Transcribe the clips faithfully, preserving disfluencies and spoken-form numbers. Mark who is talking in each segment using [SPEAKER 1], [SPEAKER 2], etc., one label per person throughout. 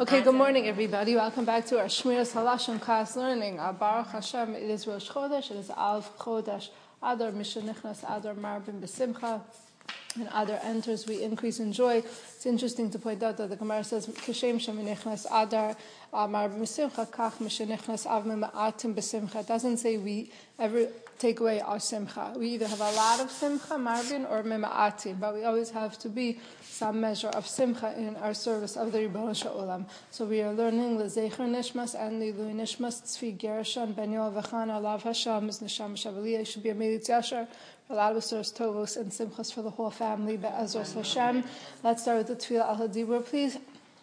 [SPEAKER 1] Okay, good morning, everybody. Welcome back to our Shmiras Halashon class learning. Uh, Baruch Hashem, it is Rosh Chodesh, it is Alf Chodesh, Adar Mishanichnas, Adar Marbin Besimcha, and Adar enters, we increase in joy. It's interesting to point out that the Gemara says, Kishem Sheminichnas Adar Marbin Besimcha, Kach Mishanichnas Avme Ma'atim Besimcha. It doesn't say we ever take away our simcha. We either have a lot of simcha, marbin, or mema'atim, but we always have to be some measure of simcha in our service of the Ribbon Sha'olam. So we are learning the Zecher Nishmas and the Lui Nishmas, Tzvi Gershon, Ben Yoel V'chana, Alav Hashem, Miz Neshama Shavaliyah. It should be a Medit Yasher, a lot of Usuros Tovos and Simchas for the whole family, Be'ezras Hashem. Let's start with the Tefillah Al Hadibur, please.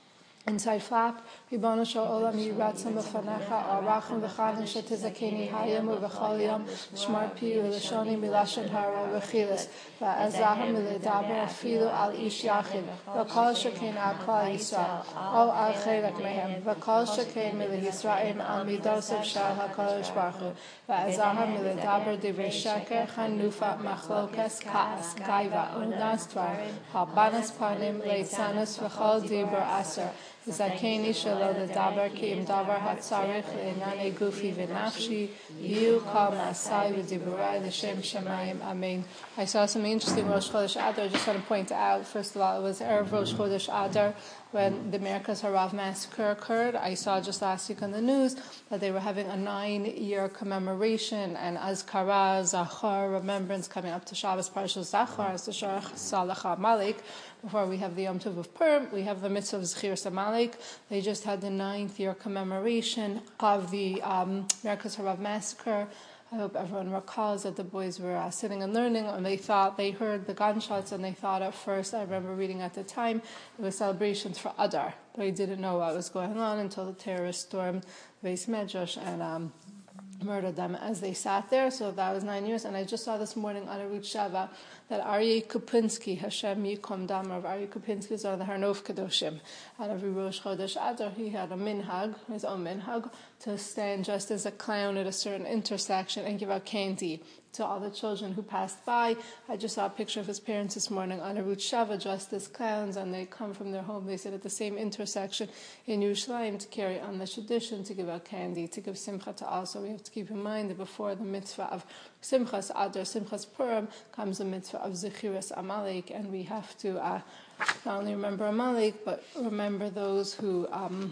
[SPEAKER 1] Inside flap, Ribbon Sha'olam, Yiratzim B'fanecha, Arachim V'chanim Shetizakeni Hayim U'V'chol Yom, Shmar Pi U'Lashoni Milashon Hara U'Chilas, V'Azahim U'Ledaber Afilu Al Ish Yachid, V'Kol Shekein Al Klal Yisrael, O Al Chelek Mehem, V'Kol Shekein Mileh Yisrael Al Midosav Shal HaKadosh Baruch Hu, V'Azahim U'Ledaber Divrei Sheker, Chanufa Machlokes Ka'as, Gaiva, Unas Dvar, Habanas Panim, Leitzanos V'Chol Dibur Aser, Zakeni shelo ledaber ki im davar hatzarich le'inyanei gufi v'nafshi yu kol ma'asai v'diburai l'shem shamayim. Amen. I saw something interesting in Rosh Chodesh Adar. I just want to point out, first of all, it was Erev Rosh Chodesh Adar when the Merkaz Harav massacre occurred. I saw just last week on the news that they were having a nine-year commemoration and Azkara, Zachar, remembrance coming up to Shabbos Parashas Zachar, as the Shar Salach Amalek. Before we have the Yom Tov of Purim, we have the Mitzvah of Zechir Amalek. They just had the ninth year commemoration of the um, Merkaz Harav massacre. I hope everyone recalls that the boys were uh, sitting and learning, and they thought they heard the gunshots, and they thought at first, I remember reading at the time, it was celebrations for Adar. They didn't know what was going on until the terrorists stormed the Beis Medrash and um, murdered them as they sat there. So that was nine years. And I just saw this morning on Arutz Shava that Aryeh Kupinsky, Hashem Yikom Damar of Aryeh Kupinsky, is on the Harnov Kedoshim. And every Rosh Chodesh Adar, he had a minhag, his own minhag, to stand just as a clown at a certain intersection and give out candy to all the children who passed by. I just saw a picture of his parents this morning on Arutz Shava dressed as clowns, and they come from their home, they sit at the same intersection in Yerushalayim to carry on the tradition, to give out candy, to give simcha to all. So we have to keep in mind that before the mitzvah of Simchas Adar, Simchas Purim, comes the mitzvah of Zechiras Amalek, and we have to uh, not only remember Amalek, but remember those who um,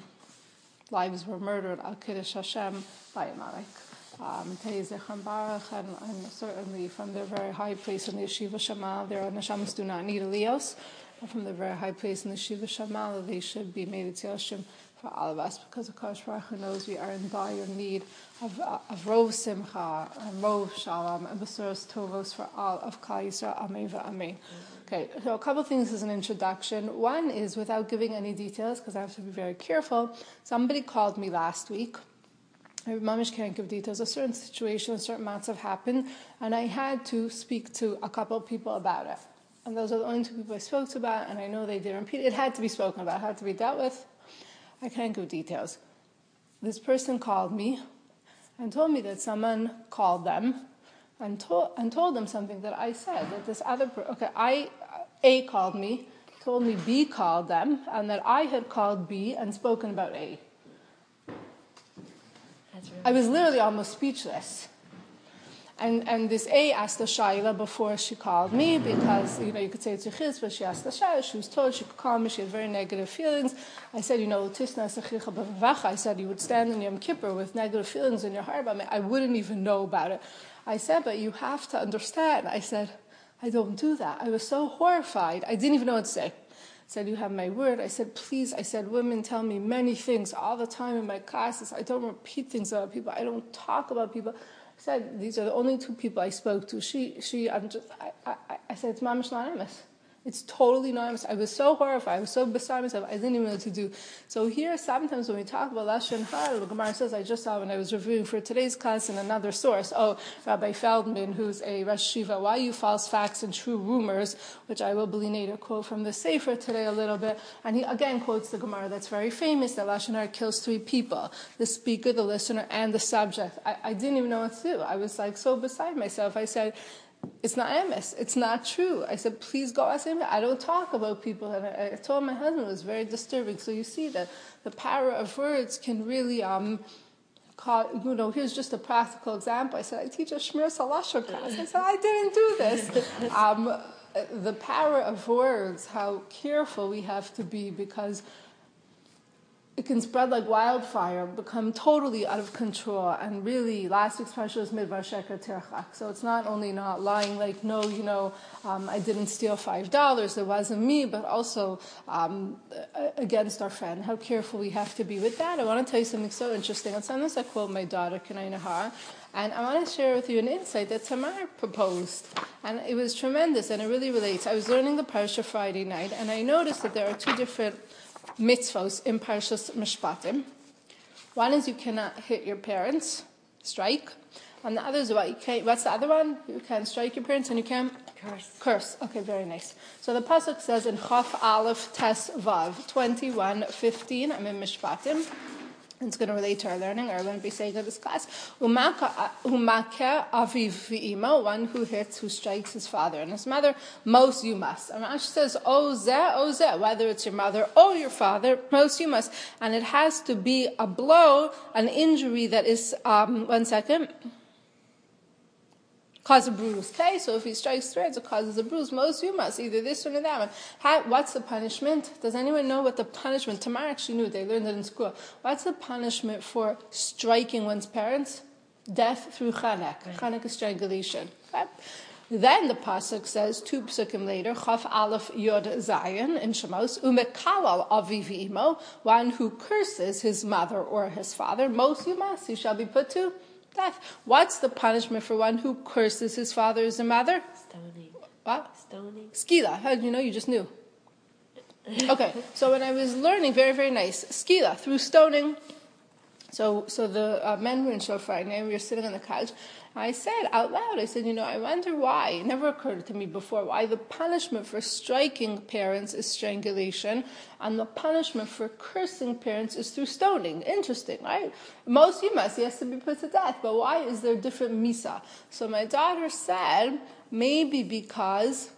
[SPEAKER 1] lives were murdered, Al Kiddush Hashem, by Amalek. Um, and, and certainly from the very high place in the Yeshiva Shamal, their neshamas do not need aliyos. From the very high place in the Yeshiva Shamal, they should be made tzioshim for all of us, because the Kadosh Baruch Hu knows we are in dire need of, uh, of rov simcha and rov shalom and besuros tovos for all of Klal Yisrael. Amen v'amen. Okay, so a couple of things as an introduction. One is, without giving any details, because I have to be very careful, somebody called me last week. I mamish can't give details. A certain situation, a certain amounts have happened, and I had to speak to a couple of people about it. And those are the only two people I spoke to about, and I know they didn't repeat it. It had to be spoken about, it had to be dealt with. I can't give details. This person called me and told me that someone called them and told and told them something that I said, that this other person, okay, I, A called me, told me B called them, and that I had called B and spoken about A. Really I was literally almost speechless. And and this A asked the Shaila before she called me, because, you know, you could say it's a chiz, but she asked the Shaila, she was told she could call me, she had very negative feelings. I said, you know, I said you would stand in Yom Kippur with negative feelings in your heart about me. I wouldn't even know about it. I said, but you have to understand. I said, I don't do that. I was so horrified. I didn't even know what to say. I said, you have my word. I said, please. I said, women tell me many things all the time in my classes. I don't repeat things about people. I don't talk about people. I said, these are the only two people I spoke to. She, she, I'm just, I, I, I said, it's mamish anonymous. It's totally anonymous. I was so horrified. I was so beside myself. I didn't even know what to do. So here, sometimes when we talk about Lashon Hara, the Gemara says, I just saw when I was reviewing for today's class in another source, oh, Rabbi Feldman, who's a Rosh Yeshiva, why you false facts and true rumors, which I will later quote from the Sefer today a little bit. And he again quotes the Gemara that's very famous, that Lashon Hara kills three people, the speaker, the listener, and the subject. I, I didn't even know what to do. I was like so beside myself. I said, it's not emes. It's not true. I said, please go ask him. I don't talk about people. And I, I told my husband it was very disturbing. So you see that the power of words can really, um, call, you know, here's just a practical example. I said, I teach a Shmir Salasha class. I said, I didn't do this. um, the power of words, how careful we have to be, because it can spread like wildfire, become totally out of control. And really, last week's parsha was Midbar Sheker Terchak. So it's not only not lying, like, no, you know, um, I didn't steal five dollars, it wasn't me, but also um, against our friend. How careful we have to be with that. I want to tell you something so interesting. On Sundays I quote my daughter, Kanai Nahar, and I want to share with you an insight that Tamar proposed. And it was tremendous, and it really relates. I was learning the parsha Friday night, and I noticed that there are two different mitzvos in Parshas Mishpatim. One is you cannot hit your parents, strike. And the other is what? You can't, what's the other one? You can strike your parents and you can?
[SPEAKER 2] Curse.
[SPEAKER 1] Curse. Okay, very nice. So the pasuk says in Chaf Aleph Tes Vav twenty-one fifteen, I'm in Mishpatim. It's going to relate to our learning, or I'm going to be saying in this class. Umake aviv v'imo, one who hits, who strikes his father and his mother, most you must. And Rashi says, o zeh, o zeh, whether it's your mother or your father, most you must. And it has to be a blow, an injury that is, um, one second, cause a bruise. Okay, so if he strikes threads, it causes a bruise. Most you must, either this or that one. How, what's the punishment? Does anyone know what the punishment? Tamar actually knew. They learned it in school. What's the punishment for striking one's parents? Death through chanek. Right. Chanek is strangulation. Okay? Then the pasuk says, two psukim later, Chaf Aleph Yod Zayin in Shemos, Umekalal Aviv Imo, one who curses his mother or his father. Most you must, he shall be put to death. What's the punishment for one who curses his father or his mother?
[SPEAKER 2] Stoning.
[SPEAKER 1] What?
[SPEAKER 2] Stoning.
[SPEAKER 1] Skila. How did you know? You just knew. Okay, so when I was learning, very, very nice. Skila, through stoning. So so the uh, men were in shofar, and we were sitting on the couch. I said out loud, I said, you know, I wonder why. It never occurred to me before why the punishment for striking parents is strangulation and the punishment for cursing parents is through stoning. Interesting, right? Most you must, he has to be put to death, but why is there different misa? So my daughter said, maybe because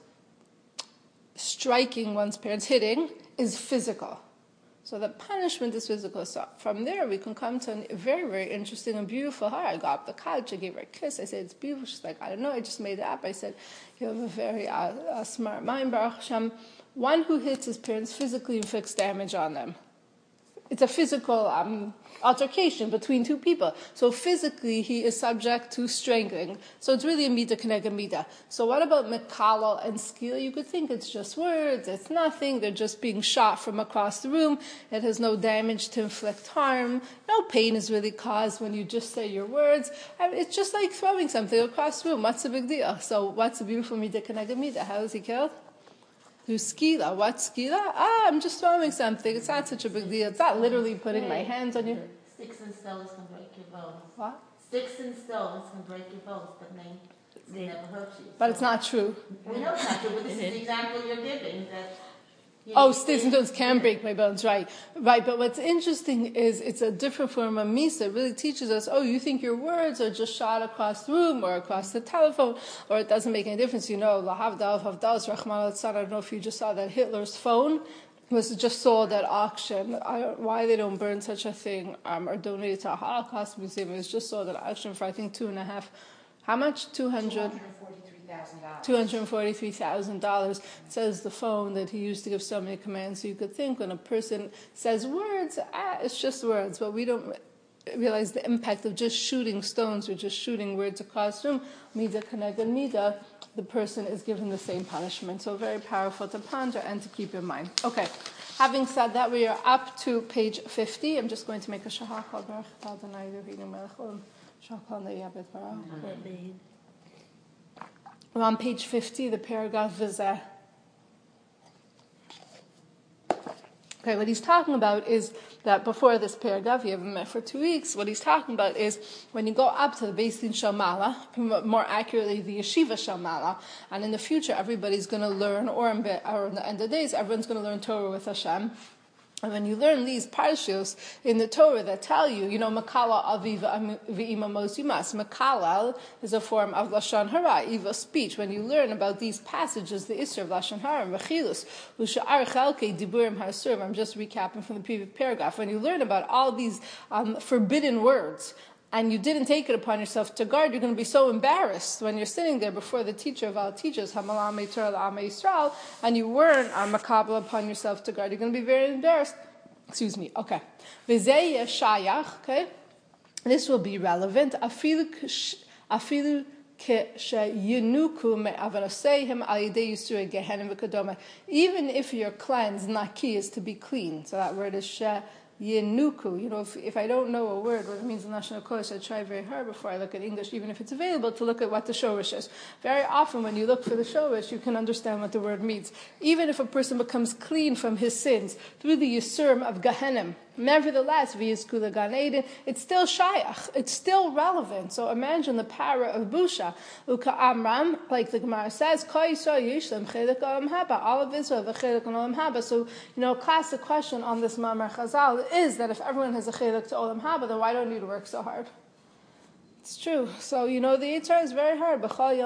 [SPEAKER 1] striking one's parents, hitting, is physical. So the punishment is physical. So from there, we can come to a very, very interesting and beautiful her. I got up the couch, I gave her a kiss. I said, it's beautiful. She's like, I don't know, I just made it up. I said, you have a very uh, uh, smart mind, Baruch Hashem. One who hits his parents physically inflicts damage on them. It's a physical um, altercation between two people. So physically, he is subject to strangling. So it's really a mida keneged mida. So what about mekalal and skila? You could think it's just words, it's nothing, they're just being shot from across the room. It has no damage to inflict harm. No pain is really caused when you just say your words. I mean, it's just like throwing something across the room. What's the big deal? So what's a beautiful mida keneged mida? How is he killed? Through skila. What's skila? Ah, I'm just throwing something. It's not such a big deal. It's not literally putting my hands on you.
[SPEAKER 3] Sticks and stones can break your bones.
[SPEAKER 1] What?
[SPEAKER 3] Sticks and stones can break your bones, but they, they never hurt you.
[SPEAKER 1] But
[SPEAKER 3] So
[SPEAKER 1] it's not true.
[SPEAKER 3] we know it's not true, but this is the example you're giving. That you
[SPEAKER 1] Oh,
[SPEAKER 3] know,
[SPEAKER 1] sticks and stones can break my bones, right. Right, but what's interesting is it's a different form of misa. It really teaches us, oh, you think your words are just shot across the room or across the telephone, or it doesn't make any difference. You know, lahavdal, havdal, Rahman al-Tzad. I don't know if you just saw that Hitler's phone was just sold at auction. I don't why they don't burn such a thing or donate it to a Holocaust museum. It was just sold at auction for, I think, two and a half, how much? Two hundred? two hundred forty-three thousand dollars. It says the phone that he used to give so many commands. So you could think when a person says words, ah, it's just words, but we don't realize the impact of just shooting stones or just shooting words across the room. Mida keneged mida, the person is given the same punishment. So very powerful to ponder and to keep in mind. Okay, having said that, we are up to page fifty. I'm just going to make a shahakal. We're on page fifty, the paragraph vizeh. Okay, what he's talking about is that before this paragraph, you haven't met for two weeks, what he's talking about is when you go up to the Beis Din Shel Ma'ala, more accurately, the Yeshiva Shel Ma'ala, and in the future, everybody's going to learn, or in, or in the end of days, everyone's going to learn Torah with Hashem. And when you learn these parshas in the Torah that tell you, you know, Makala aviva v'ima mosimas. Makala is a form of Lashon Hara, evil speech. When you learn about these passages, the Isser of Lashon Hara and Rechilus, Usha'ar Chalkei Diburim Harsurim, I'm just recapping from the previous paragraph. When you learn about all these um, forbidden words, and you didn't take it upon yourself to guard, you're going to be so embarrassed when you're sitting there before the teacher of all teachers, Hamalam Torah L'Amei Yisrael, and you weren't a makabel upon yourself to guard. You're going to be very embarrassed. Excuse me. Okay. V'zeh shayach. Okay. This will be relevant. Afilu afilu sheyinuku me'avaroseihem al yidei yisur gehenim v'kadoma. Even if you're cleansed, naki is to be clean. So that word is she. Yenuku, you know, if, if I don't know a word, what it means in National Kodesh, I try very hard before I look at English, even if it's available, to look at what the shorish is. Very often when you look for the shorish, you can understand what the word means. Even if a person becomes clean from his sins through the Yisurim of Gehenim, nevertheless, v'yizku Gan Eden, it's still shayach, it's still relevant. So imagine the power of busha. Uka Amram, like the Gemara says, Ko Yisrael yishlem chelik olam haba, all of Israel v'chelik olam haba. So, you know, classic question on this Mamar Chazal is that if everyone has a chelik to olam haba, then why don't you work so hard? It's true. So, you know, the Yitzhak is very hard.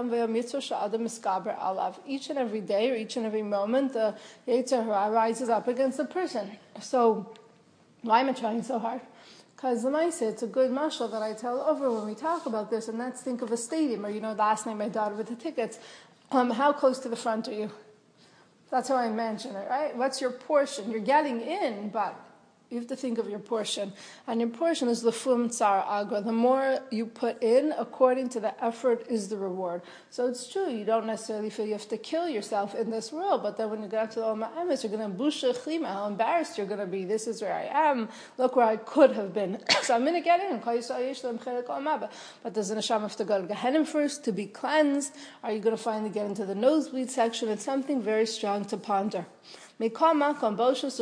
[SPEAKER 1] Each and every day or each and every moment, the Yitzhak rises up against the person. So, why am I trying so hard? Because the Maisa, it's a good mashal that I tell over when we talk about this, and let's think of a stadium, or, you know, last night my daughter with the tickets. Um, how close to the front are you? That's how I mention it, right? What's your portion? You're getting in, but you have to think of your portion. And your portion is lefum tsar agra. The more you put in, according to the effort, is the reward. So it's true, you don't necessarily feel you have to kill yourself in this world, but then when you get up to the Olam Ha'emes, you're going to busha chima, how embarrassed you're going to be. This is where I am. Look where I could have been. So I'm going to get in. But does the neshama have to go to Gehenim first to be cleansed? Are you going to finally get into the nosebleed section? It's something very strong to ponder. Nevertheless,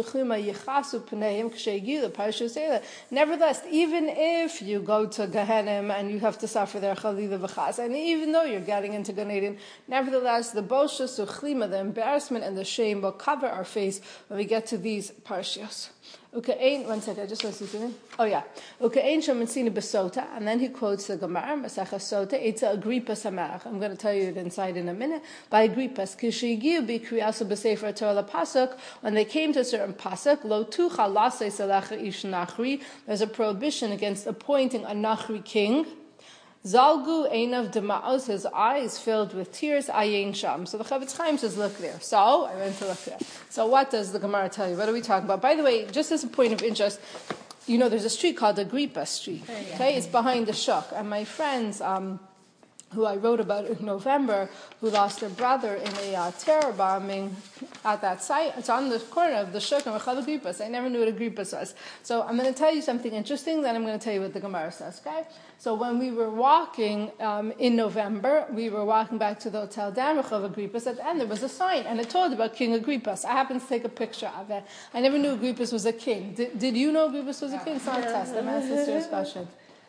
[SPEAKER 1] even if you go to Gehenim and you have to suffer there, and even though you're getting into Gan Eden, nevertheless, the boshus uchlima, the embarrassment and the shame, will cover our face when we get to these parshios. Okay, one second, I just want to see something. Oh yeah. Okay, besota, and then he quotes the Gemara, Masechah Sota, it's a Agrippas Hamelach. I'm going to tell you it inside in a minute. By Agrippas, kishigiu bikriyasu b'sefer Torah pasuk, when they came to a certain pasuk, lo tucha lasei selecha ish nachri, there's a prohibition against appointing a nachri king. Zalgu einav dema'os, his eyes filled with tears, ayin sham. So the Chavetz Chaim says, look there. So, I went to look there. So what does the Gemara tell you? What are we talking about? By the way, just as a point of interest, you know there's a street called Agrippa Street. Okay, it's behind the Shuk. And my friends, um, who I wrote about in November, who lost their brother in a uh, terror bombing at that site. It's on the corner of the Shuk and Rechav Agrippas. I never knew what Agrippas was. So I'm going to tell you something interesting, then I'm going to tell you what the Gemara says, okay? So when we were walking um, in November, we were walking back to the Hotel Dan Rechav Agrippas. At the end, there was a sign, and it told about King Agrippas. I happened to take a picture of it. I never knew Agrippas was a king. Did, did you know Agrippas was a king? It's not a test. I'm asking a serious question.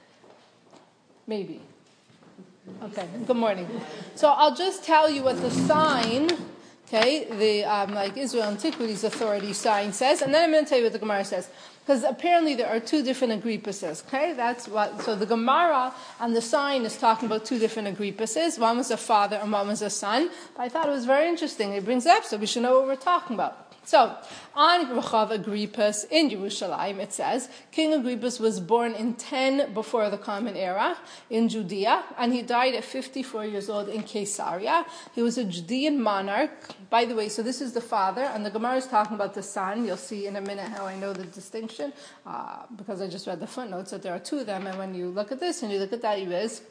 [SPEAKER 1] Maybe. Okay, good morning. So I'll just tell you what the sign, okay, the um, like Israel Antiquities Authority sign says, and then I'm going to tell you what the Gemara says. Because apparently there are two different Agrippases, okay? That's what, so the Gemara and the sign is talking about two different Agrippases. One was a father and one was a son. But I thought it was very interesting. It brings up, so we should know what we're talking about. So, on Rechav Agrippas in Yerushalayim, it says, King Agrippas was born in ten before the Common Era in Judea, and he died at fifty-four years old in Caesarea. He was a Judean monarch. By the way, so this is the father, and the Gemara is talking about the son. You'll see in a minute how I know the distinction, uh, because I just read the footnotes that there are two of them, and when you look at this and you look at that, he is.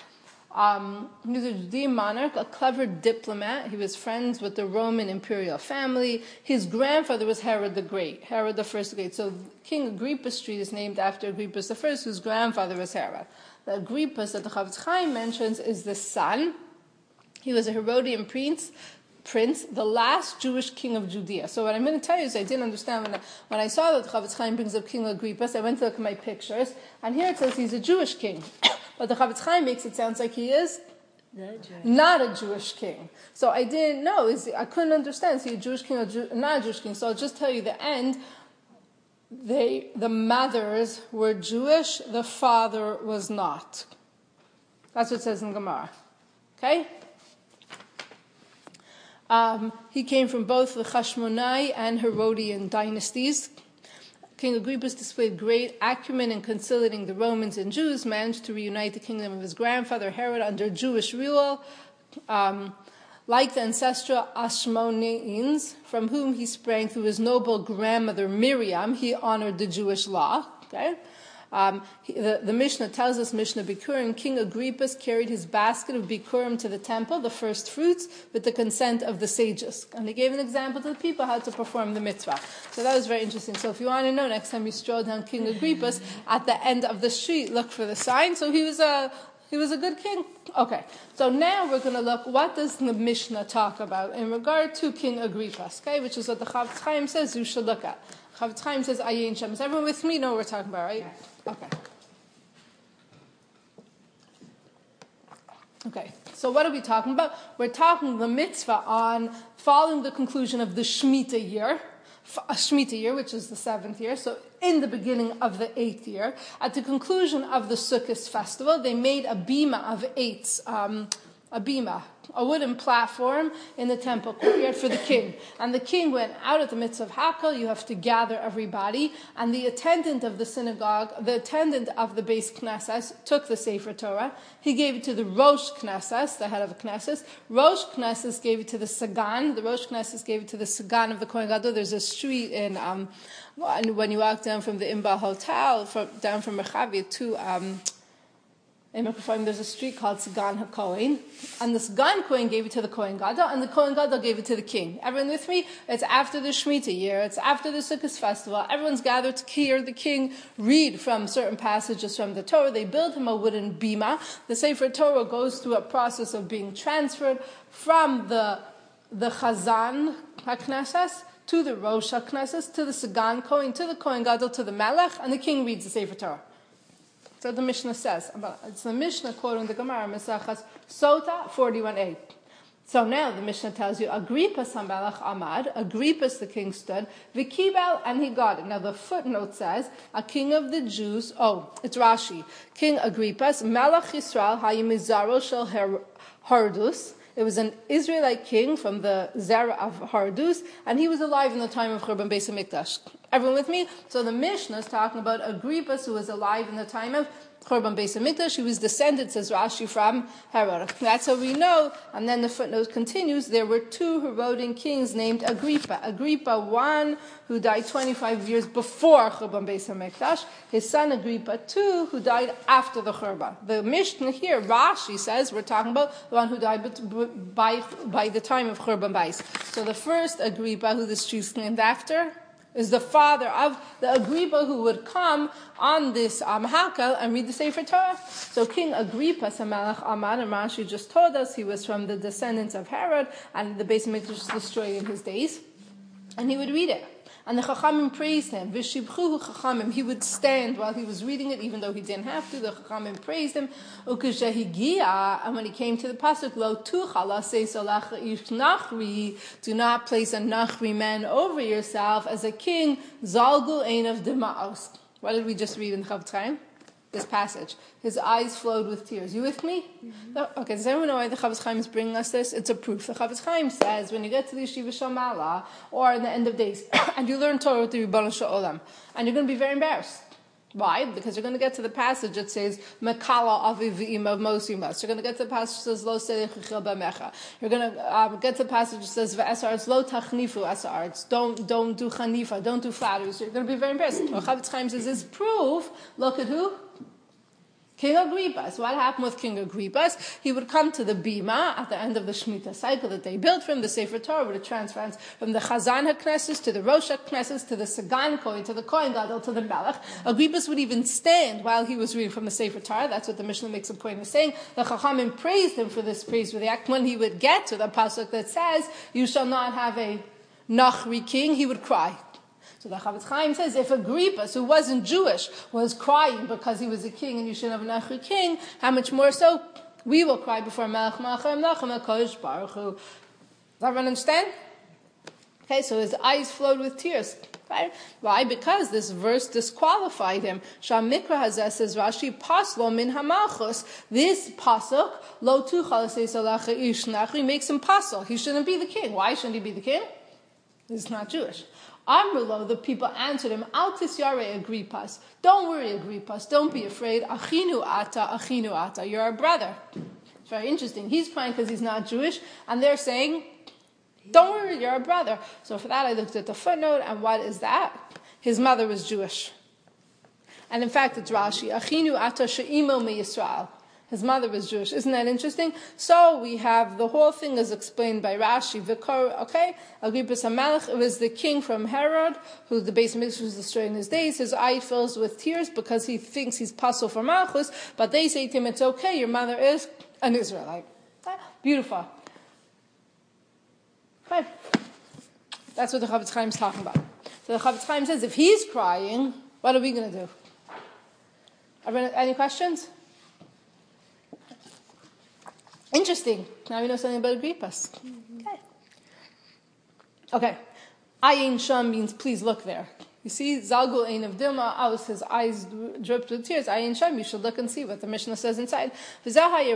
[SPEAKER 1] Um, he was a Judean monarch, a clever diplomat. He was friends with the Roman imperial family. His grandfather was Herod the Great, Herod the First the Great. So King Agrippa Street is named after Agrippas the First, whose grandfather was Herod. The Agrippas that the Chavetz Chaim mentions is the son. He was a Herodian prince, prince, the last Jewish king of Judea. So what I'm going to tell you is I didn't understand when I, when I saw that the Chavetz Chaim brings up King Agrippas, I went to look at my pictures, and here it says he's a Jewish king. But the Chavetz Chaim makes it sound like he is not a Jewish king. So I didn't know. Is I couldn't understand. Is he a Jewish king or Jew, not a Jewish king? So I'll just tell you the end. they, the mothers were Jewish, the father was not. That's what it says in Gemara. Okay? Um, he came from both the Hashmonai and Herodian dynasties. King Agrippas displayed great acumen in conciliating the Romans and Jews, managed to reunite the kingdom of his grandfather Herod under Jewish rule. Um, like the ancestral Ashmoneans, from whom he sprang through his noble grandmother Miriam, he honored the Jewish law. Okay? Um, he, the, the Mishnah tells us, Mishnah Bikurim, King Agrippas carried his basket of Bikurim to the temple, the first fruits, with the consent of the sages. And he gave an example to the people how to perform the mitzvah. So that was very interesting. So if you want to know, next time you stroll down King Agrippas, at the end of the street, look for the sign. So he was a, he was a good king. Okay, so now we're going to look, what does the Mishnah talk about in regard to King Agrippas, okay, which is what the Chafetz Chaim says you should look at. Chafetz Chaim says, Ayin Shem. Is everyone with me? Know what we're talking about, right? Okay. Okay, so what are we talking about? We're talking the mitzvah on following the conclusion of the Shemitah year, a Shemitah year, which is the seventh year, so in the beginning of the eighth year. At the conclusion of the Sukkot festival, they made a bima of eights, um, a bima, a wooden platform in the temple courtyard for the king. And the king went out at the mitzvah of Hakel, you have to gather everybody, and the attendant of the synagogue, the attendant of the Beis Knesset, took the Sefer Torah. He gave it to the Rosh Knesset, the head of the Knesset. Rosh Knesset gave it to the Sagan. The Rosh Knesset gave it to the Sagan of the Kohen Gadol. There's a street in, um, when you walk down from the Imba Hotel, from, down from Merchavia to... Um, In Mekufayim, there's a street called Sagan HaKohen, and the Sagan Kohen gave it to the Kohen Gadol, and the Kohen Gadol gave it to the king. Everyone with me? It's after the Shemitah year, it's after the Sukkot festival, everyone's gathered to hear the king read from certain passages from the Torah. They build him a wooden bima. The Sefer Torah goes through a process of being transferred from the, the Chazan HaKnesses to the Rosh HaKnesses, to the Sagan Kohen, to the Kohen Gadol, to the Melech, and the king reads the Sefer Torah. So the Mishnah says, it's the Mishnah quoting the Gemara, Mesachas Sota forty-one a. So now the Mishnah tells you, Agrippas HaMelech Amad, Agrippas the king stood, Vikibel, and he got it. Now the footnote says, a king of the Jews, oh, it's Rashi, King Agrippas, Melech Yisrael, Hayimizaro Shel Hardus. It was an Israelite king from the Zerah of Hardus, and he was alive in the time of Churban Beis HaMikdash. Everyone with me? So the Mishnah is talking about Agrippas, who was alive in the time of Churban Beis HaMikdash. He was descended, says Rashi, from Herod. That's how we know. And then the footnote continues, there were two Herodian kings named Agrippa. Agrippa one, who died twenty-five years before Churban Beis HaMikdash. His son Agrippa two, who died after the Churban. The Mishnah here, Rashi says, we're talking about the one who died by, by the time of Churban Beis. So the first Agrippa, who the street's named after, is the father of the Agrippa who would come on this um, Hakel and read the Sefer Torah. So King Agrippa, Samalach Amad, and Rashi just told us he was from the descendants of Herod, and the Beis HaMikdash was destroyed in his days. And he would read it. And the Chachamim praised him. V'shibchuhu Chachamim. He would stand while he was reading it, even though he didn't have to. The Chachamim praised him. Ukeshehigia, and when he came to the pasuk, Lo tuchala seisolach ish nachri, do not place a nachri man over yourself as a king. Zalgu ein of demaos. What did we just read in the Chafetz Chaim? This passage. His eyes flowed with tears. You with me? Mm-hmm. Okay, does everyone know why the Chafetz Chaim is bringing us this? It's a proof. The Chafetz Chaim says, when you get to the Yeshiva Shamala, or in the end of days, and you learn Torah with the Ribbon Shalom, and you're going to be very embarrassed. Why? Because you're going to get to the passage that says, Mekala aviv v'ima mosimas. You're going to get to the passage that says, Lo sedech chil b'mecha. You're going to um, get to the passage that says, V'esarts lo tachnifu esarts. Don't, don't do chanifa, don't do flattery. So you're going to be very embarrassed. Well, Chafetz Chaim says, this proof, look at who? King Agrippas. What happened with King Agrippas? He would come to the Bima at the end of the Shemitah cycle that they built for him. The Sefer Torah would transfer from the Chazan HaKnesses to the Rosh HaKnesses to the Sagan Kohen to the Kohen Gadol to the Melech. Agrippas would even stand while he was reading from the Sefer Torah. That's what the Mishnah makes a point of saying. The Chachamim praised him for this praiseworthy act. When he would get to the pasuk that says, "You shall not have a Nachri king," he would cry. So the Chafetz Chaim says, if Agrippas, who wasn't Jewish, was crying because he was a king and you shouldn't have a Nachri king, how much more so we will cry before Melech Malachim Melachim HaKadosh Baruch Hu. Does everyone understand? Okay, so his eyes flowed with tears. Right? Why? Because this verse disqualified him. Shamikra Hazeh says Rashi, Paslo min hamalchus. This pasuk, lo tuchal seisalacha ish nachri, makes him pasel. He shouldn't be the king. Why shouldn't he be the king? He's not Jewish. Amrulo, the people answered him, Al tisyare Agrippas. Don't worry, Agrippas. Don't be afraid. Achinu ata, achinu ata. You're our brother. It's very interesting. He's crying because he's not Jewish, and they're saying, don't worry, you're a brother. So for that, I looked at the footnote, and what is that? His mother was Jewish. And in fact, it's Rashi. Achinu ata she'imo me Yisrael. His mother was Jewish. Isn't that interesting? So we have, the whole thing is explained by Rashi. Vikor, okay? Agrippas HaMelech, it was the king from Herod, who the Beis Hamikdash was destroyed in his days. His eye fills with tears because he thinks he's pasul for Malchus, but they say to him, it's okay, your mother is an Israelite. Beautiful. Okay. That's what the Chavetz Chaim is talking about. So the Chavetz Chaim says, if he's crying, what are we going to do? Are there any questions? Interesting. Now we know something about Agrippas. Okay. Okay. Ayin Sham means please look there. You see, Zalgul Ein of Dilma, aus his eyes dripped with tears. Ayin Sham, you should look and see what the Mishnah says inside. This was only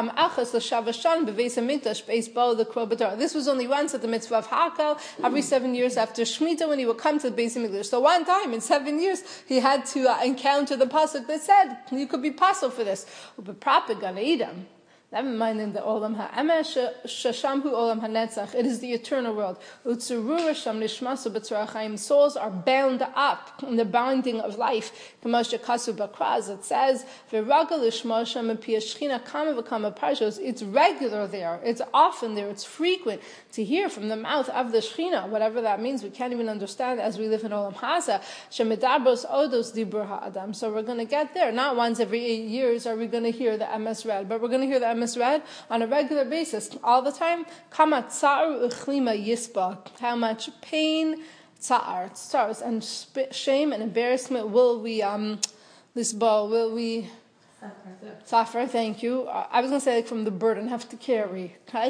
[SPEAKER 1] once at the mitzvah of Hakal, every seven years after Shemitah, when he would come to the Beis Hamikdash. So one time in seven years, he had to uh, encounter the pasuk that said, you could be pasul for this. But proper Gan Edom. Never mind in the Olam HaEmesh, Shashamhu Olam HaNetzach. It is the eternal world. Utzurura Sham Nishmasu B'tzorah Chaim. Souls are bound up in the binding of life. K'moshe Kasu Bakraz. It says, V'ragal Ishma Shem Epi Shechina Kama V'kama Parshos. It's regular there. It's often there. It's frequent to hear from the mouth of the Shechina. Whatever that means, we can't even understand as we live in Olam Haza. Shemedabros Odos Dibur HaAdam. So we're going to get there. Not once every eight years are we going to hear the M S read, but we're going to hear the M S read on a regular basis, all the time. Kama tsar uchlima yisba. How much pain, tsar, tsars, and shame and embarrassment will we um lisba? Will we suffer? Suffer. Thank you. I was going to say like from the burden have to carry. Okay.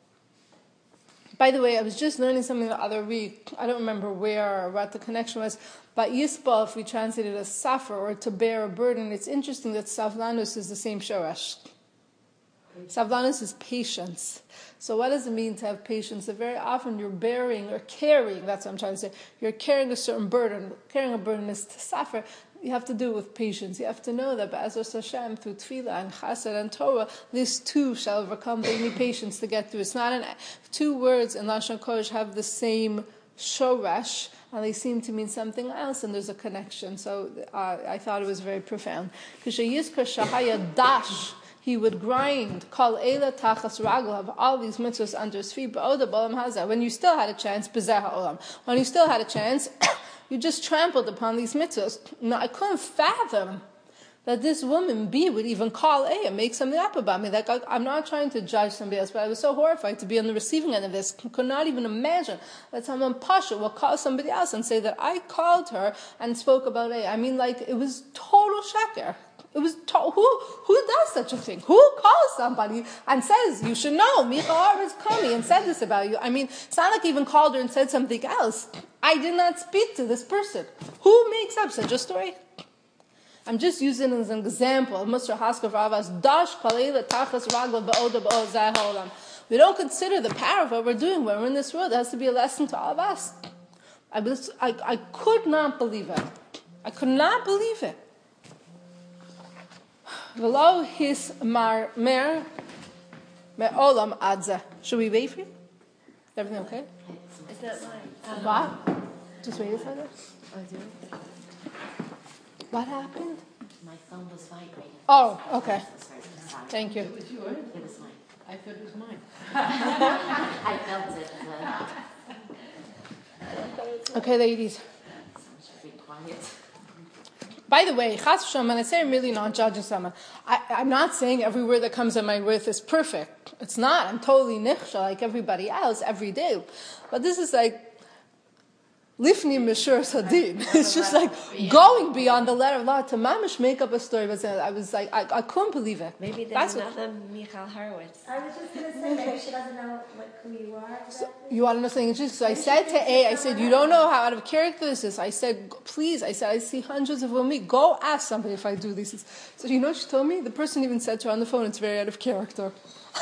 [SPEAKER 1] By the way, I was just learning something the other week. I don't remember where or what the connection was. But yisba, if we translate it as suffer or to bear a burden, it's interesting that savlanus is the same shorash. Savlanus is patience. So what does it mean to have patience? That very often you're bearing or carrying, that's what I'm trying to say, you're carrying a certain burden. Carrying a burden is to suffer. You have to do it with patience. You have to know that B'ezras Hashem, through Tefillah and Chesed and Torah, this too shall overcome. They need patience to get through. It's not an, two words in Lashon Kodesh have the same shoresh, and they seem to mean something else, and there's a connection. So uh, I thought it was very profound. K'sheyizkar shahaya dash, he would grind, kol eila tachas ragel, have all these mitzvahs under his feet, ba'oda b'olam hazeh. When you still had a chance, b'zeh ha'olam. When you still had a chance, you just trampled upon these mitzvahs. Now, I couldn't fathom that this woman B would even call A and make something up about me. Like, I, I'm not trying to judge somebody else, but I was so horrified to be on the receiving end of this. I could not even imagine that someone Pasha will call somebody else and say that I called her and spoke about A. I mean, like, it was total sheker. It was to- who who does such a thing? Who calls somebody and says, you should know, Michal is coming and said this about you? I mean, it's not like I even called her and said something else. I did not speak to this person. Who makes up such a story? I'm just using it as an example of Mister Haskell Ravas, Dash Kalela Tachas Ragla Ba'oda Ba'ozai Holam. We don't consider the power of what we're doing when we're in this world. It has to be a lesson to all of us. I, was, I, I could not believe it. I could not believe it. V'lo his mar mer me'olam adza. Should we wait for you? Is everything okay?
[SPEAKER 3] Is that mine?
[SPEAKER 1] What? Just wait a second.
[SPEAKER 3] Oh, do it?
[SPEAKER 1] What happened?
[SPEAKER 3] My phone was vibrating.
[SPEAKER 1] Oh, okay.
[SPEAKER 3] Sorry, sorry.
[SPEAKER 1] Thank you.
[SPEAKER 2] It was yours?
[SPEAKER 3] It was mine.
[SPEAKER 2] I thought it was mine.
[SPEAKER 3] I felt it. Uh,
[SPEAKER 1] Okay, ladies.
[SPEAKER 3] so I should be quiet.
[SPEAKER 1] By the way, Chas v'shalom, and I say I'm really not judging someone. I, I'm not saying every word that comes in my mouth is perfect. It's not. I'm totally nichsha like everybody else every day. But this is like, Lifni Mishur Sadin. It's just like going beyond the letter of law to mamish make up a story. But I was like, I, I couldn't believe it.
[SPEAKER 2] Maybe there's
[SPEAKER 1] That's
[SPEAKER 2] another what, Michal Horowitz.
[SPEAKER 3] I was just going to say, maybe she doesn't know like who you are. Exactly.
[SPEAKER 1] So, you want to know something interesting? So I said to A, I said, you don't know how out of character this is. I said, please, I said, I see hundreds of women. Go ask somebody if I do this. So you know what she told me? The person even said to her on the phone, it's very out of character.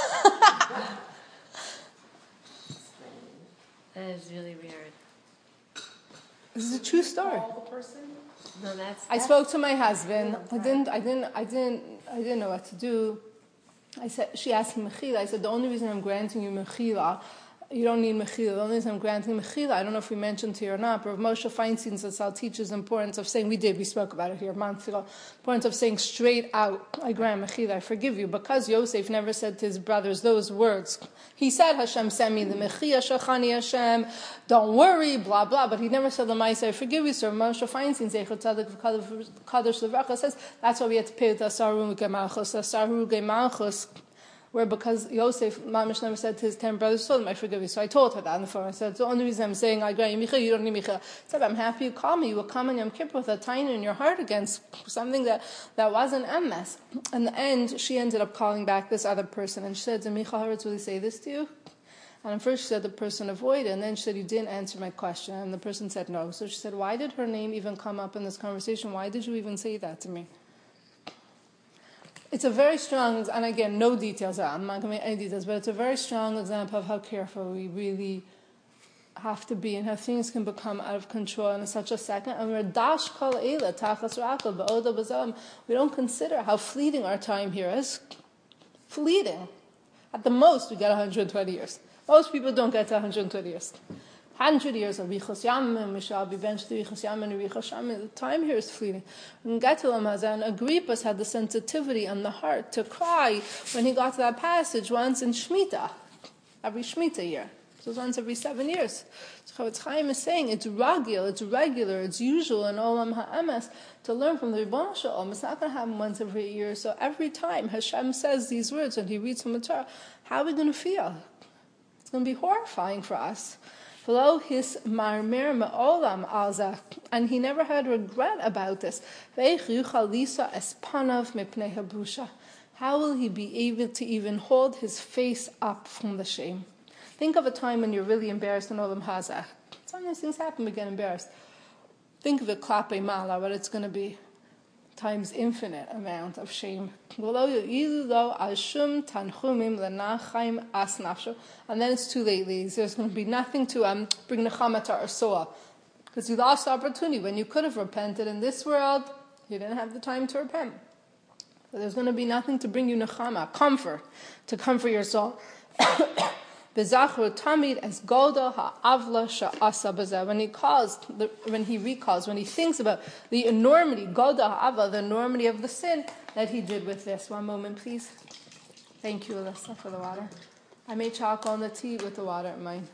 [SPEAKER 2] That is really weird.
[SPEAKER 1] This is a true story.
[SPEAKER 2] No, that's,
[SPEAKER 1] I
[SPEAKER 2] that's
[SPEAKER 1] spoke to my husband. I didn't. I didn't. I didn't. I didn't know what to do. I said. She asked me mechila. I said the only reason I'm granting you mechila, you don't need mechila. The only reason I'm granting mechila, I don't know if we mentioned to you or not, but Moshe Feinstein Zatzal teaches the importance of saying. We did. We spoke about it here months ago. Importance of saying straight out, I grant mechila. I forgive you, because Yosef never said to his brothers those words. He said, Hashem sent me the mechila shachani Hashem. Don't worry, blah blah. But he never said the Ma'aseh, I forgive you, sir. Moshe Feinstein Zecher Tzadik Kadosh Levracha says that's why we had to pay with Asaru Gemalchus. Asaru Gemalchus. Where because Yosef, Mamish never said to his ten brothers, told him, I forgive you. So I told her that on the phone. I said, the only reason I'm saying, I grant you Micha, you don't need Micha. I said, I'm happy you called me. You will come on Yom Kippur with a tiny in your heart against something that, that wasn't M S. In the end, she ended up calling back this other person. And she said, did Micha Haaretz really say this to you? And at first she said the person avoided. And then she said, you didn't answer my question. And the person said no. So she said, why did her name even come up in this conversation? Why did you even say that to me? It's a very strong, and again, no details, I'm not going to make any details, but it's a very strong example of how careful we really have to be and how things can become out of control in such a second. And we're dash kol eila, tachas rakal, ba'oda b'zam. We don't consider how fleeting our time here is. Fleeting. At the most, we get one hundred twenty years. Most people don't get to one hundred twenty years. one hundred years of Vichos Yamim, we shall be benched to Vichos Yamim and Vichos Yamim. The time here is fleeting. When Getulam Hazan, Agrippus had the sensitivity and the heart to cry when he got to that passage once in Shemitah, every Shemitah year. So it's once every seven years. So Chavetz Chaim is saying it's ragil, it's regular, it's usual in Olam HaEmes to learn from the Ribbon Shalom. It's not going to happen once every year. So every time Hashem says these words and he reads from the Torah, how are we going to feel? It's going to be horrifying for us. His marmir ma'olam alza, and he never had regret about this. How will he be able to even hold his face up from the shame? Think of a time when you're really embarrassed in olam hazeh. Sometimes things happen, we get embarrassed. Think of it klape mala, what it's going to be. Times infinite amount of shame. And then it's too late, ladies. There's going to be nothing to um, bring nechama to our soul. Because you lost the opportunity. When you could have repented in this world, you didn't have the time to repent. So there's going to be nothing to bring you nechama, comfort, to comfort your soul. Bezachru tamid as golda ha'avla sha'asa bazeh. When he calls, when he recalls, when he thinks about the enormity, golda ha'avla, the enormity of the sin that he did with this. One moment, please. Thank you, Alyssa, for the water. I made chocolate on the tea with the water in mine.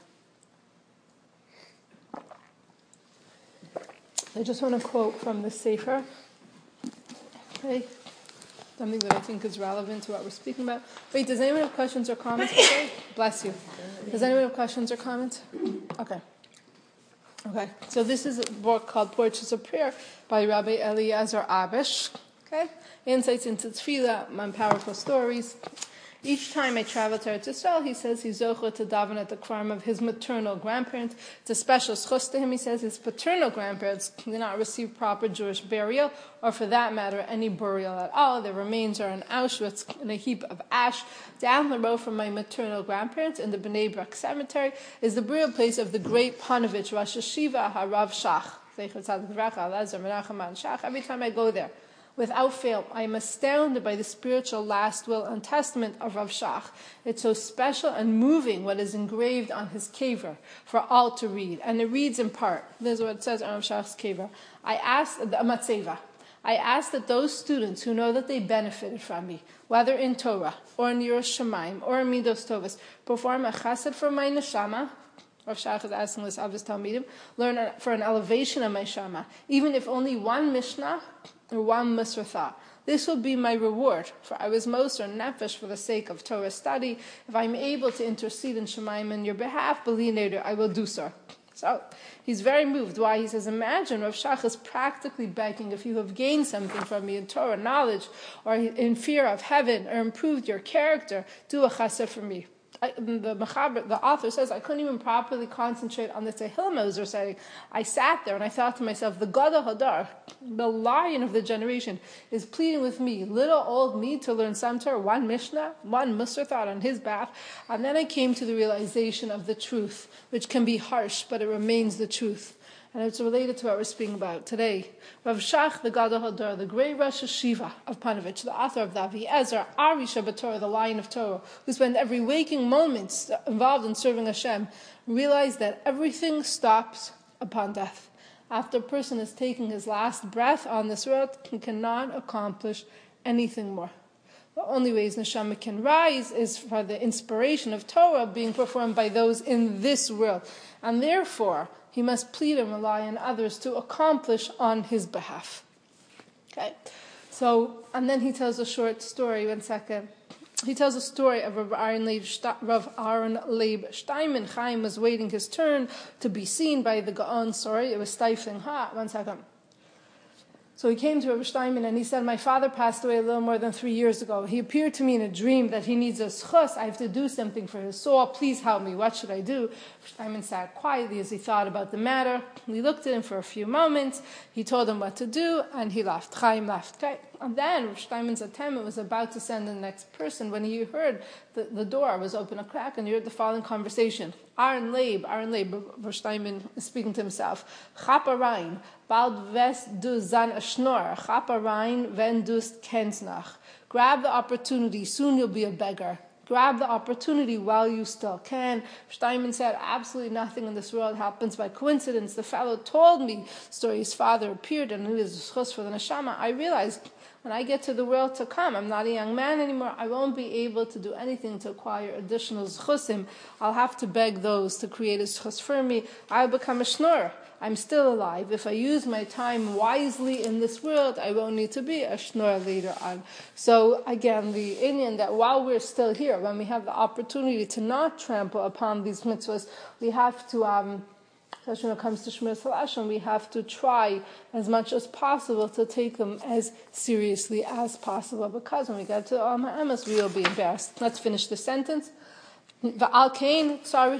[SPEAKER 1] I just want to quote from the Sefer. Okay. Something that I think is relevant to what we're speaking about. Wait, does anyone have questions or comments? Okay. Bless you. Does anyone have questions or comments? Okay. Okay. So this is a book called Portraits of Prayer by Rabbi Eliezer Abish. Okay. Insights into Tefillah, my powerful stories. Each time I travel to Eretz Yisrael, he says he's zocher to daven at the kvarim of his maternal grandparents. It's a special schus to him. He says his paternal grandparents did not receive proper Jewish burial, or for that matter, any burial at all. Their remains are in Auschwitz in a heap of ash. Down the road from my maternal grandparents, in the Bnei Brak cemetery, is the burial place of the great Panovich, Rosh Hashiva HaRav Shach. Every time I go there, without fail, I am astounded by the spiritual last will and testament of Rav Shach. It's so special and moving what is engraved on his kever for all to read. And it reads in part. This is what it says on Rav Shach's kever. I asked, the Matzeva, I ask that those students who know that they benefited from me, whether in Torah or in Yiras Shamayim or in Midos Tovas, perform a chesed for my neshama. Rav Shach is asking this of his Talmidim, learn for an elevation of my shama, even if only one Mishnah or one Misratha. This will be my reward, for I was most or nefesh for the sake of Torah study. If I'm able to intercede in Shemaim in your behalf, b'li neder, I will do so. So he's very moved. Why? He says, imagine Rav Shach is practically begging, if you have gained something from me in Torah knowledge or in fear of heaven or improved your character, do a chesed for me. I, the Mechaber, the author says, I couldn't even properly concentrate on the Tehillim I was reciting. I sat there and I thought to myself, the Gadol Hadar, the lion of the generation, is pleading with me, little old me, to learn some Torah, one Mishnah, one Musar thought on his behalf. And then I came to the realization of the truth, which can be harsh, but it remains the truth. And it's related to what we're speaking about today. Rav Shach, the Gadol Hadar, the great Rosh Hashiva of Panovich, the author of the Avi Ezer, Ari Shabbatorah, the Lion of Torah, who spent every waking moment involved in serving Hashem, realized that everything stops upon death. After a person is taking his last breath on this world, he cannot accomplish anything more. The only ways neshama can rise is for the inspiration of Torah being performed by those in this world. And therefore, he must plead and rely on others to accomplish on his behalf. Okay? So, and then he tells a short story, one second. He tells a story of Rav Aaron Leib, Rav Aaron Leib Steinman. Chaim was waiting his turn to be seen by the Gaon. Sorry, it was stifling hot. One second. So he came to Rav Steinman and he said, my father passed away a little more than three years ago. He appeared to me in a dream that he needs a schus. I have to do something for his soul. Please help me. What should I do? Rav Steinman sat quietly as he thought about the matter. We looked at him for a few moments. He told him what to do and he left. Chaim left. Okay. And then Rav Steinman's attendant was about to send the next person when he heard the, the door was open a crack and he heard the following conversation. Aaron Leib, Aaron Leib, Rav Steinman is speaking to himself. Chapa rein, bald west du zan a schnor. Chapa rein, wenn du's kennst nach. Grab the opportunity, soon you'll be a beggar. Grab the opportunity while you still can. Steinman said, absolutely nothing in this world happens by coincidence. The fellow told me the story his father appeared and he was a schus for the neshama. I realized when I get to the world to come, I'm not a young man anymore. I won't be able to do anything to acquire additional zchusim. I'll have to beg those to create a zchus for me. I'll become a shnor. I'm still alive. If I use my time wisely in this world, I won't need to be a shnor later on. So again, the Indian that while we're still here, when we have the opportunity to not trample upon these mitzvahs, we have to, um, especially when it comes to Shmiras Halashon, we have to try as much as possible to take them as seriously as possible, because when we get to Olam HaEmes, we will be embarrassed. Let's finish the sentence. That's the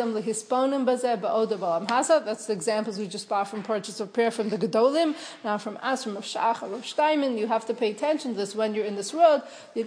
[SPEAKER 1] examples we just brought from Purchase of Prayer from the Gedolim. Now from us, from Rav Shach, Rav Steinman, you have to pay attention to this when you're in this world.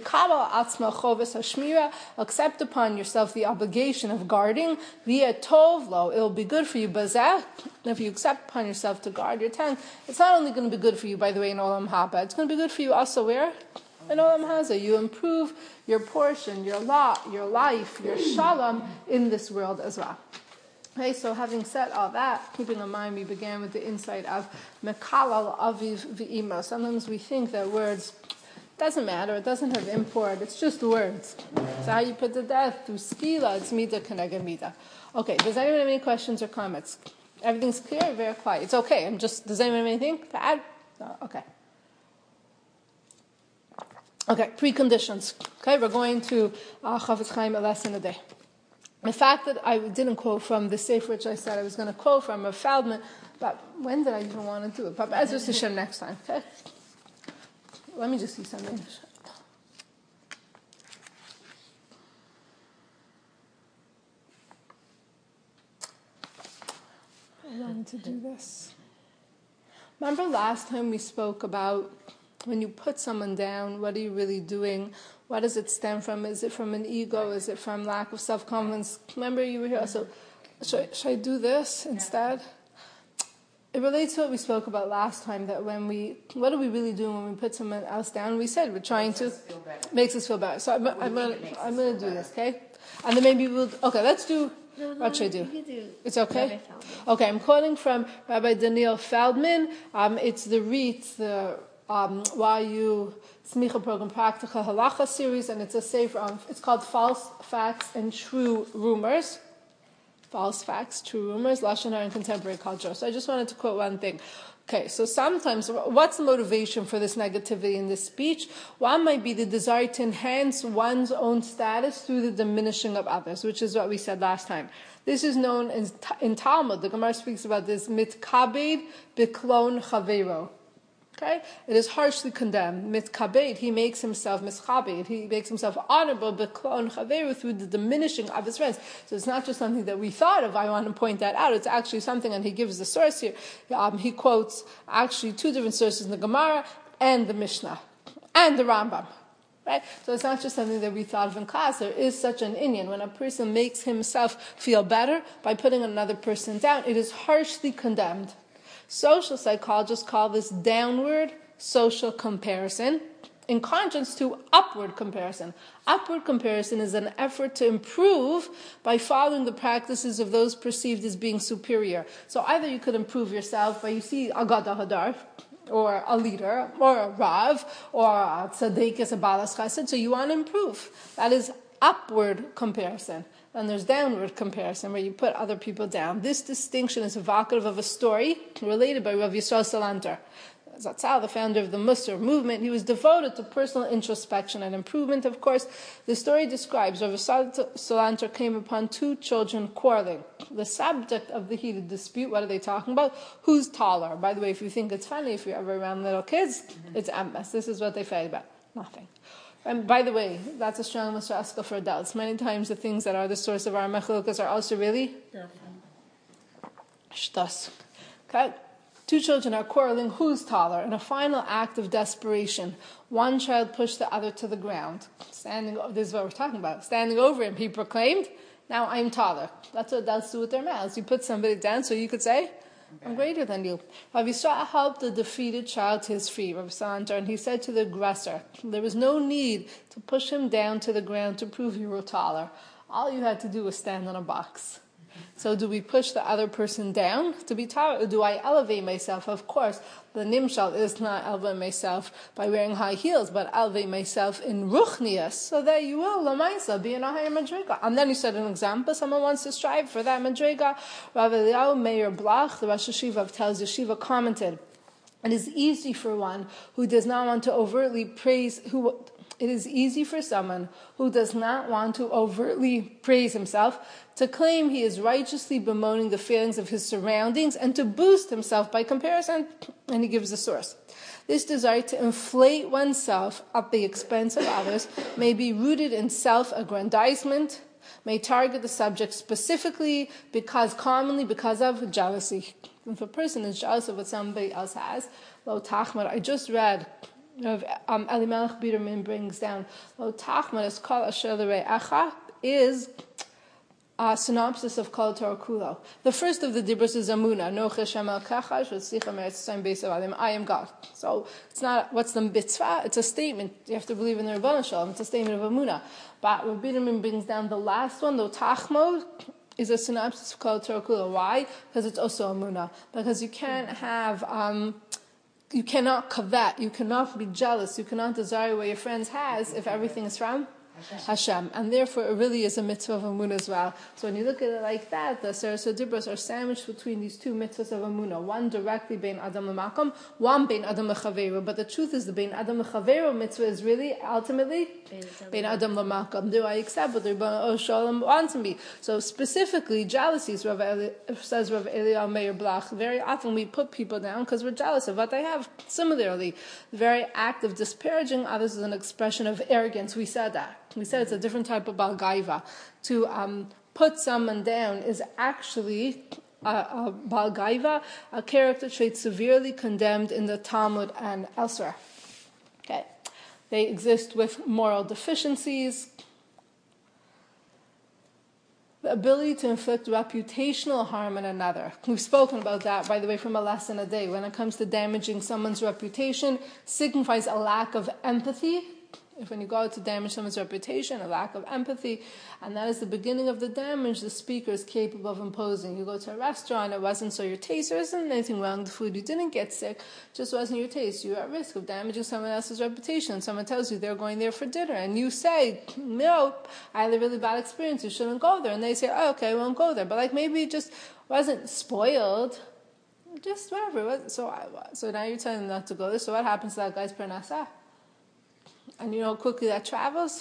[SPEAKER 1] Accept upon yourself the obligation of guarding. It will be good for you. If you accept upon yourself to guard your tongue, it's not only going to be good for you, by the way, in Olam Haba, it's going to be good for you also where? In Olam Hazeh, you improve your portion, your lot, your life, your shalom in this world as well. Okay, so having said all that, keeping in mind we began with the insight of Mekalal Aviv V'imo. Sometimes we think that words doesn't matter, it doesn't have import, it's just words. So how you put to death through skila, it's mida keneged mida. Okay, does anyone have any questions or comments? Everything's clear, very quiet. It's okay. I'm just. Does anyone have anything to add? No? Okay. Okay, preconditions. Okay, we're going to uh, Chafetz Chaim a lesson a day. The fact that I didn't quote from the Sefer, which I said I was going to quote from, Rav Feldman, but when did I even want to do it? But Ezra Hashem next time, okay? Let me just see something. I wanted to do this. Remember last time we spoke about when you put someone down, what are you really doing? What does it stem from? Is it from an ego? Is it from lack of self-confidence? Remember you were here. So should, should I do this instead? It relates to what we spoke about last time, that when we, what are we really doing when we put someone else down? We said we're trying to, makes us feel better. So I'm, I'm going to I'm going to do this, okay? And then maybe we'll, okay, let's do,
[SPEAKER 2] No, no,
[SPEAKER 1] what should I do?
[SPEAKER 2] You do
[SPEAKER 1] it's okay?
[SPEAKER 2] Rabbi Feldman.
[SPEAKER 1] Okay, I'm quoting from Rabbi Daniel Feldman. Um, it's the REIT, the um, Y U Smicha Program Practical Halacha series, and it's a sefer on, it's called False Facts and True Rumors. False Facts, True Rumors, Lashon Hara and Contemporary Culture. So I just wanted to quote one thing. Okay, so sometimes, what's the motivation for this negativity in this speech? One might be the desire to enhance one's own status through the diminishing of others, which is what we said last time. This is known as, in Talmud, the Gemara speaks about this, mitkabed biklon chavero. Okay, it is harshly condemned. Mitkabed, he makes himself mischabed, he makes himself honorable, biklon chaveru, through the diminishing of his friends. So it's not just something that we thought of. I want to point that out. It's actually something, and he gives the source here. Um, he quotes actually two different sources in the Gemara and the Mishnah and the Rambam. Right? So it's not just something that we thought of in class. There is such an inyan. When a person makes himself feel better by putting another person down, it is harshly condemned. Social psychologists call this downward social comparison, in contrast to upward comparison. Upward comparison is an effort to improve by following the practices of those perceived as being superior. So either you could improve yourself by, you see, Agada Hadar, or a leader, or a Rav, or a Tzaddik as a Balas Chesed, so you want to improve. That is upward comparison. And there's downward comparison, where you put other people down. This distinction is evocative of a story related by Rav Yisrael Salanter. Zatzal, the founder of the Musar movement, he was devoted to personal introspection and improvement, of course. The story describes Rav Yisrael Salanter came upon two children quarreling. The subject of the heated dispute, what are they talking about? Who's taller? By the way, if you think it's funny, if you're ever around little kids, it's M S. This is what they fight about. Nothing. And by the way, that's a strong Musar for adults. Many times the things that are the source of our mechilkas are also really shtas. Okay? Two children are quarreling, who's taller? In a final act of desperation, one child pushed the other to the ground. Standing, this is what we're talking about. Standing over him, he proclaimed, "Now I'm taller." That's what adults do with their mouths. You put somebody down so you could say, "I'm greater than you." Rav Yisrael helped the defeated child to his feet, Rav Salanter, and he said to the aggressor, there was no need to push him down to the ground to prove you were taller. All you had to do was stand on a box. So do we push the other person down to be taller, or do I elevate myself? Of course, the nimshal is not elevate myself by wearing high heels, but elevate myself in ruchnias, so that you will, lamaisa, be in a higher madriga. And then he said an example, someone wants to strive for that madriga. Rav Eliyahu Meir Blach, the Rosh Yeshiva of Tel Yeshiva, commented, it is easy for one who does not want to overtly praise, who It is easy for someone who does not want to overtly praise himself to claim he is righteously bemoaning the feelings of his surroundings and to boost himself by comparison. And he gives the source. This desire to inflate oneself at the expense of others may be rooted in self-aggrandizement, may target the subject specifically because commonly because of jealousy. If a person is jealous of what somebody else has, lo tachmar, I just read Of um, Elimelech Biderman brings down, Lo Tachman is Kol Asher L'Re'echa is a synopsis of Kol Torah Kulo. The first of the dibros is Amuna, No Cheshem El Kecha, Shv'tzicha Meretz Tzayim Beis Avadim, I am God. So it's not, what's the mitzvah? It's a statement. You have to believe in the Rebbeinu Shalom. It's a statement of Amuna. But Rabbi Biderman brings down the last one, Lo Tachmo, is a synopsis of Kol Torah Kulo. Why? Because it's also Amuna. Because you can't have... Um, You cannot covet, you cannot be jealous, you cannot desire what your friends has if everything is from Hashem. Hashem. And therefore it really is a mitzvah of Amunah as well. So when you look at it like that, the Sarasot Dibros are sandwiched between these two mitzvahs of Amunah. One directly Bein Adam L'Makom, one Bein Adam L'Chaveru. But the truth is the Bein Adam L'Chaveru mitzvah is really ultimately Bein Adam L'Makom. Do I accept what the Rebbeinu Shalom wants me? So specifically, jealousy, Rav Eli, says Rav Eliyahu Meir Blach, very often we put people down because we're jealous of what they have. Similarly, the very act of disparaging others is an expression of arrogance. We said that. We said it's a different type of balgaiva. To um, put someone down is actually a, a balgaiva, a character trait severely condemned in the Talmud and elsewhere. Okay, they exist with moral deficiencies. The ability to inflict reputational harm on another. We've spoken about that, by the way, from a lesson a day. When it comes to damaging someone's reputation, signifies a lack of empathy. If when you go out to damage someone's reputation, a lack of empathy, and that is the beginning of the damage the speaker is capable of imposing. You go to a restaurant, it wasn't so your taste, there isn't anything wrong with the food, you didn't get sick, just wasn't your taste. You're at risk of damaging someone else's reputation. Someone tells you they're going there for dinner, and you say, no, I had a really bad experience, you shouldn't go there. And they say, oh, okay, I won't go there. But like maybe it just wasn't spoiled. Just whatever. What, so, I, so now you're telling them not to go there. So what happens to that guy's parnasa? And you know how quickly that travels?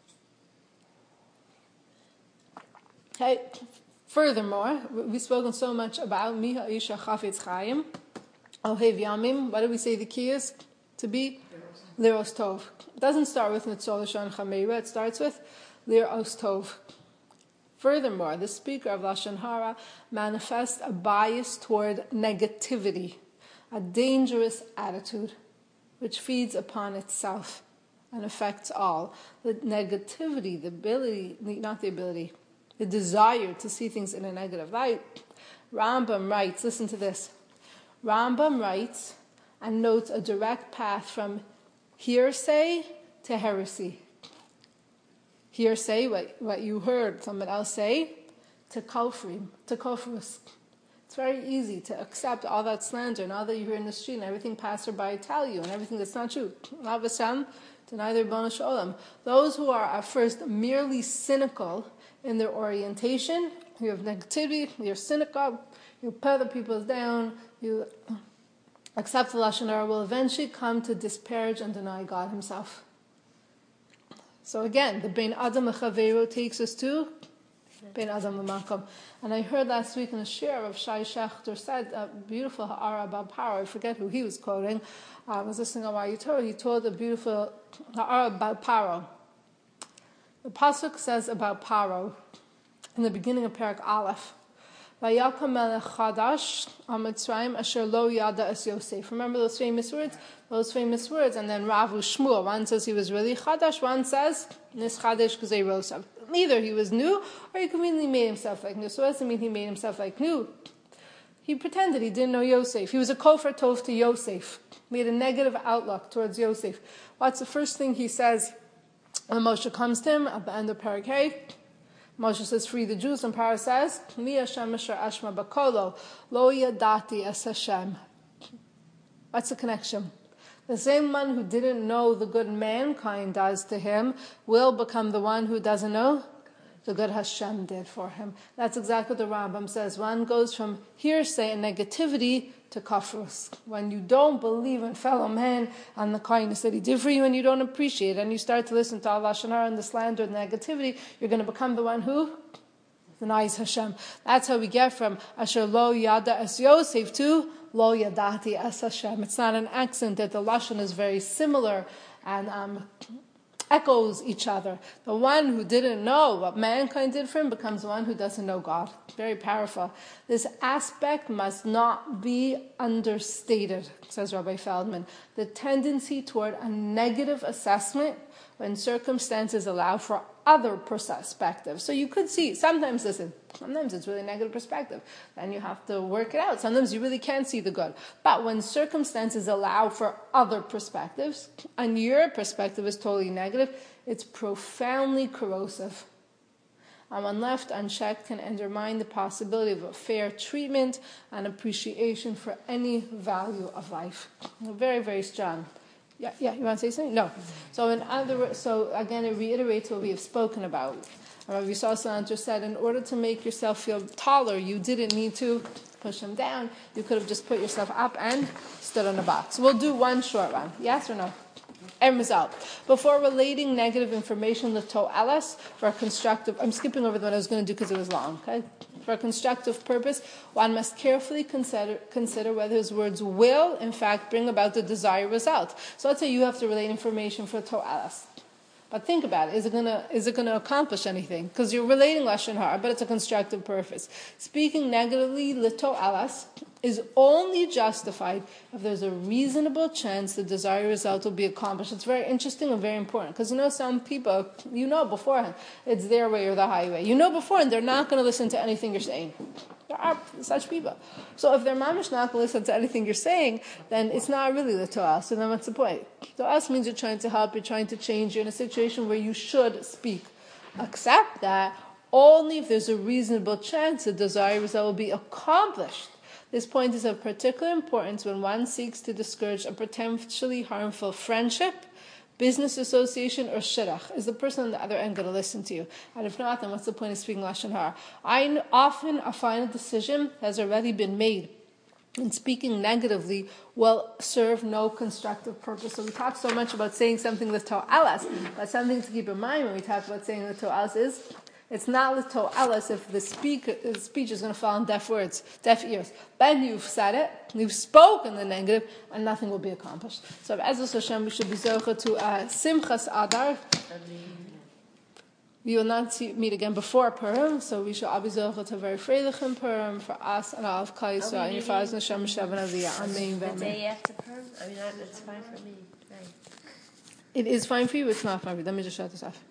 [SPEAKER 1] Okay. Furthermore, we've spoken so much about Miha Isha Chafetz Chaim, Ohev Yamim. What do we say the key is? To be Liros Tov. It doesn't start with Nitzol Lashon Chameira. It starts with Liros Tov. Furthermore, the speaker of Lashon Hara manifests a bias toward negativity, a dangerous attitude, which feeds upon itself and affects all. The negativity, the ability, not the ability, the desire to see things in a negative light. Rambam writes, listen to this. Rambam writes and notes a direct path from hearsay to heresy. Hearsay, what, what you heard someone else say, to kofrim, to kofrus. It's very easy to accept all that slander and all that you hear in the street and everything passerby tell you and everything that's not true. Lavasam, deny their Ribono Shel Olam. Those who are at first merely cynical in their orientation, you have negativity, you're cynical, you put other people down, you accept the Lashon Hara, will eventually come to disparage and deny God himself. So again, the Bein Adam L'Chaveiro takes us to Bein Adam L'Makom. And I heard last week in a share of Shai Shechter said a beautiful ha'ara about Paro. I forget who he was quoting. I was listening on Why You Torah. He told a beautiful ha'ara about Paro. The pasuk says about Paro in the beginning of Parak Aleph, Vayakam melech chadash amitzrayim asher lo yada es Yosef. Remember those famous words? Those famous words. And then Rav Shmuel, one says he was really chadash, one says nis chadash k'zei rosav. Either he was new, or he conveniently made himself like new. So it doesn't mean he made himself like new. He pretended he didn't know Yosef. He was a kofer tov to Yosef. He had a negative outlook towards Yosef. What's the first thing he says when Moshe comes to him at the end of Parak Hey? Moshe says, free the Jews, and Paro says, Mi Hashem asher ashma bakolo, lo yadati es Hashem. What's the connection? The same one who didn't know the good mankind does to him will become the one who doesn't know the good Hashem did for him. That's exactly what the Rambam says. One goes from hearsay and negativity to kafrus. When you don't believe in fellow man and the kindness that he did for you and you don't appreciate it, and you start to listen to Allah Lashon Hara and the slander and negativity, you're going to become the one who denies Hashem. That's how we get from Asher lo yada es Yosef to lo yadati es Hashem. It's not an accent that the Lashon is very similar and um, echoes each other. The one who didn't know what mankind did for him becomes the one who doesn't know God. Very powerful. This aspect must not be understated, says Rabbi Feldman. The tendency toward a negative assessment when circumstances allow for other perspectives. So you could see, sometimes, listen, sometimes it's really negative perspective. Then you have to work it out. Sometimes you really can't see the good. But when circumstances allow for other perspectives, and your perspective is totally negative, it's profoundly corrosive. And when left unchecked, can undermine the possibility of a fair treatment and appreciation for any value of life. Very, very strong. Yeah, yeah. You want to say something? No. So in other words, so again, it reiterates what we have spoken about. Rabbi Yisrael Salanter said, in order to make yourself feel taller, you didn't need to push him down. You could have just put yourself up and stood on a box. We'll do one short one. Yes or no? End result. Before relating negative information, the to'elas for a constructive. I'm skipping over the one I was going to do because it was long. Okay. For a constructive purpose, one must carefully consider, consider whether his words will, in fact, bring about the desired result. So let's say you have to relate information for to'elas. But think about it. Is it gonna is it gonna accomplish anything? Because you're relating Lashon Hara, but it's a constructive purpose. Speaking negatively, lito'elas, is only justified if there's a reasonable chance the desired result will be accomplished. It's very interesting and very important. Because you know some people, you know beforehand, it's their way or the highway. You know beforehand they're not going to listen to anything you're saying. There are such people. So if they're mamish not going to listen to anything you're saying, then it's not really the to'as. So then what's the point? To'as means you're trying to help, you're trying to change, you're in a situation where you should speak. Accept that only if there's a reasonable chance the desired result will be accomplished. This point is of particular importance when one seeks to discourage a potentially harmful friendship, business association, or shidduch. Is the person on the other end going to listen to you? And if not, then what's the point of speaking Lashon Hara? I often I find a decision has already been made. and speaking negatively will serve no constructive purpose. So we talked so much about saying something with to'alas, but something to keep in mind when we talk about saying with to'alas is it's not with to'alas if the, speak, the speech is going to fall on deaf words, deaf ears. Then you've said it, you've spoken the negative, and nothing will be accomplished. So Be'ezus Hashem, we should be zocher to uh, Simchas Adar. We will not see, meet again before Purim, so we should all be zocher to very freilichen Purim for us and all of Klal Yisrael. And your fathers and Hashem Shabbat Aliyah. Amen.
[SPEAKER 2] The day after Purim? I mean, that's fine for me. Right.
[SPEAKER 1] It is fine for you, it's not fine for you. Let me just shut this off.